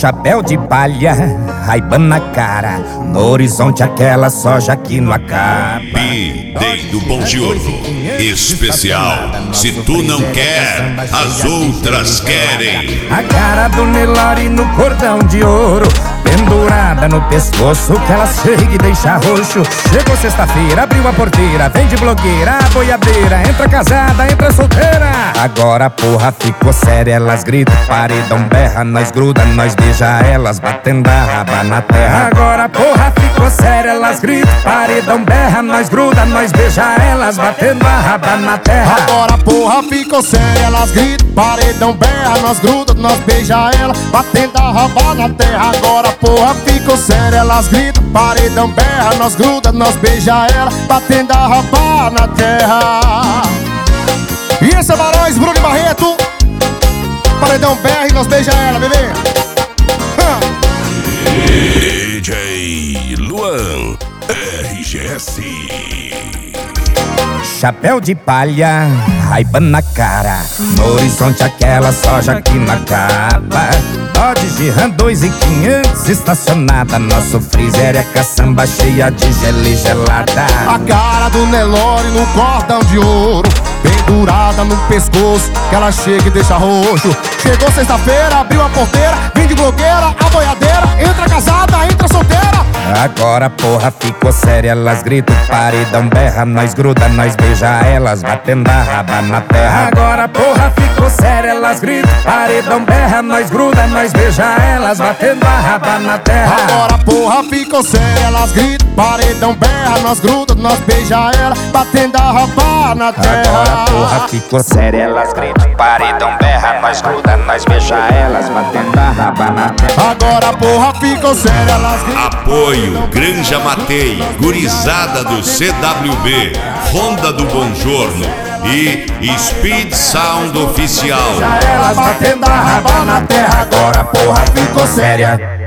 Chapéu de palha, Ray-Ban na cara, no horizonte aquela soja que não acaba. B-Day do Buongiorno especial. Se tu não quer, as outras querem. A cara do Nelore no cordão de ouro, pendurada no pescoço, que ela chega e deixa roxo. Chegou sexta-feira, abriu a porteira, vem de blogueira, a boiadeira, entra casada, entra solteira. Agora a porra ficou séria, elas gritam, paredão berra, nós gruda, nós beija elas, batendo a raba na terra. Agora a porra ficou séria, elas gritam, paredão berra, nós gruda, nós beija elas, batendo a raba na terra. Agora a porra ficou séria, elas gritam, paredão berra, nós gruda, nós beija ela, batendo a raba na terra. Agora a porra ficou séria, elas gritam, paredão berra, nós gruda, nós beija ela, batendo a raba na terra. E esse é Barões, Bruno e Barreto, paredão berra e nós beija ela, bebê. DJ Luan RGS. Chapéu de palha, Ray-Ban na cara, no horizonte aquela soja que não acaba. Dodge Ram 2.500 estacionada, nosso freezer é caçamba cheia de gelo e gelada. A cara do Nelore no cordão de ouro, pendurada no pescoço, que ela chega e deixa roxo. Chegou sexta-feira, abriu a porteira, vem de blogueira, a boiadeira, entra casada, entra solteira. Agora a porra ficou séria, elas gritam, paredão berra, nós gruda, nós beija elas, batendo a raba na terra. Agora a porra ficou séria, elas gritam, paredão berra, nós gruda, nós beija elas, batendo a raba na terra. Agora a porra ficou séria, elas gritam, paredão berra, nós gruda, nós beija ela, batendo a raba na terra. Agora a porra ficou séria, elas gritam, paredão berra, nós gruda, nós beija elas, batendo a raba na terra. Agora a porra ficou séria, elas gritam. Apoio Granja Matei, gurizada do CWB, Ronda do Buongiorno e Speed Sound Oficial. Elas batendo a raba na terra, agora a porra ficou séria.